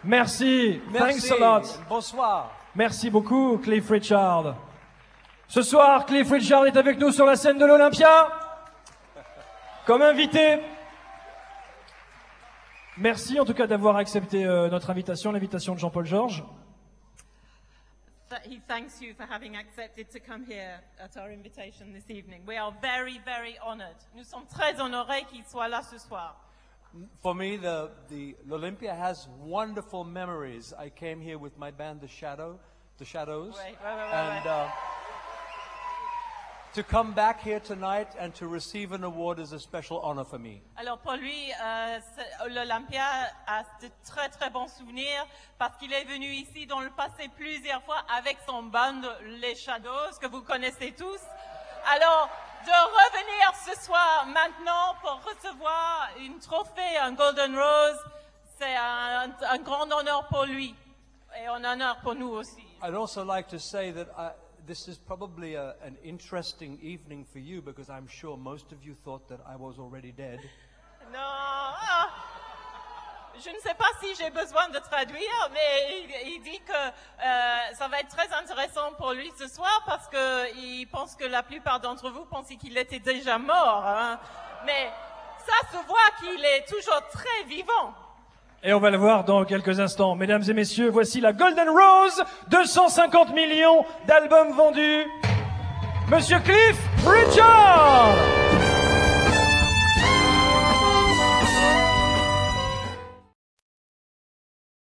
Merci. Merci. Thanks a lot. Bonsoir. Merci beaucoup, Cliff Richard. Ce soir, Cliff Richard est avec nous sur la scène de l'Olympia, comme invité. Merci en tout cas d'avoir accepté notre invitation, l'invitation de Jean-Paul Georges. He thanks you for having accepted to come here at our invitation this evening. We are very, very honored. Nous sommes très honorés qu'il soit là ce soir. For me, l'Olympia has wonderful memories. I came here with my band, The Shadows, Ouais. and to come back here tonight and to receive an award is a special honor for me. Alors pour lui, l'Olympia a de très très bons souvenirs parce qu'il est venu ici dans le passé plusieurs fois avec son band Les Shadows que vous connaissez tous. Alors de revenir ce soir maintenant pour recevoir une trophée, un Golden Rose, c'est un grand honneur pour lui et un honneur pour nous aussi. I'd also like to say that this is probably an interesting evening for you because I'm sure most of you thought that I was already dead. Non, je ne sais pas si j'ai besoin de traduire, mais il dit que ça va être très intéressant pour lui ce soir parce qu'il pense que la plupart d'entre vous pensaient qu'il était déjà mort. Hein. Mais ça se voit qu'il est toujours très vivant. Et on va le voir dans quelques instants. Mesdames et messieurs, voici la Golden Rose, 250 millions d'albums vendus. Monsieur Cliff Richard!